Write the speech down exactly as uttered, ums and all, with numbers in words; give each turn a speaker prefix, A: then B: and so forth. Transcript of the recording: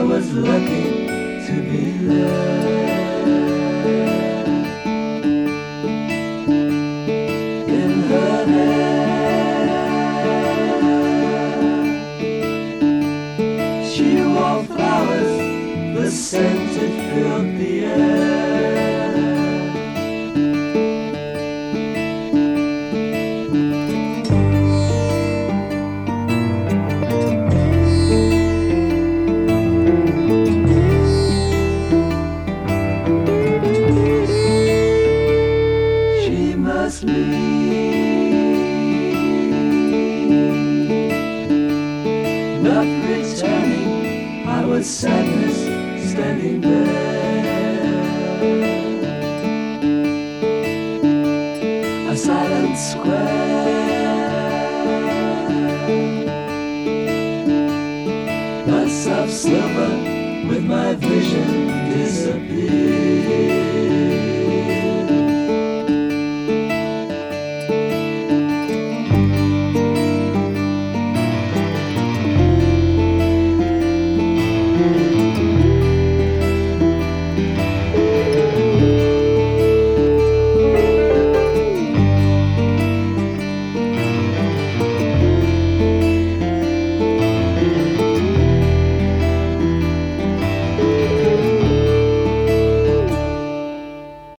A: was lucky to be there. In her hair she wore flowers, the scent it filled the air. Not returning, I was sadness standing there. A silent square, bus of silver with my vision disappeared.